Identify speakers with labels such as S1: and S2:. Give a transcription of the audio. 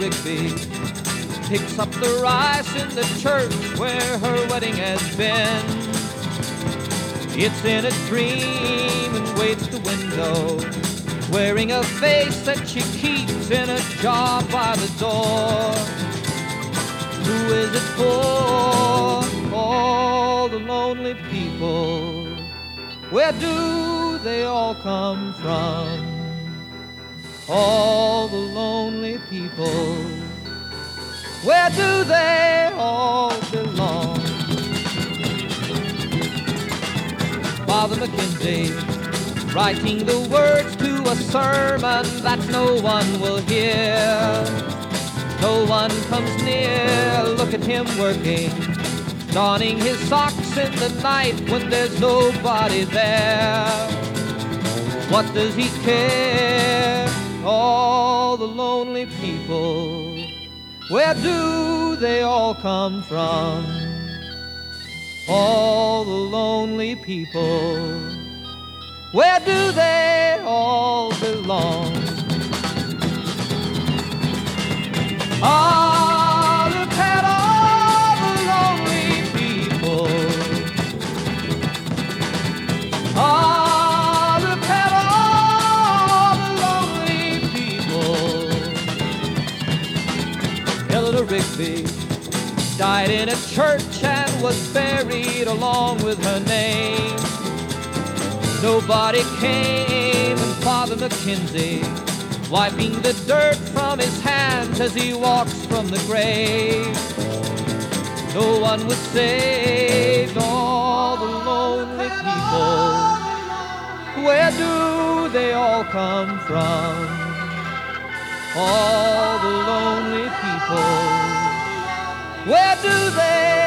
S1: Rigby picks up the rice in the church where her wedding has been. It's in a dream and waits the window, wearing a face that she keeps in a jar by the door. Who is it for? All the lonely people. Where do they all come from? All the lonely people. Where do they all belong? Father McKenzie, writing the words to a sermon that no one will hear. No one comes near, look at him working, donning his socks in the night when there's nobody there. What does he care? All the lonely people. Where do they all come from? All the lonely people. Where do they all belong? Ah, look at all the lonely people. Ah, look at all the lonely people. Eleanor Rigby died in a church and was buried along with her name. Nobody came, and Father McKenzie, wiping the dirt from his hands as he walks from the grave. No one was saved, all the lonely people. Where do they all come from? All the lonely people. Where do they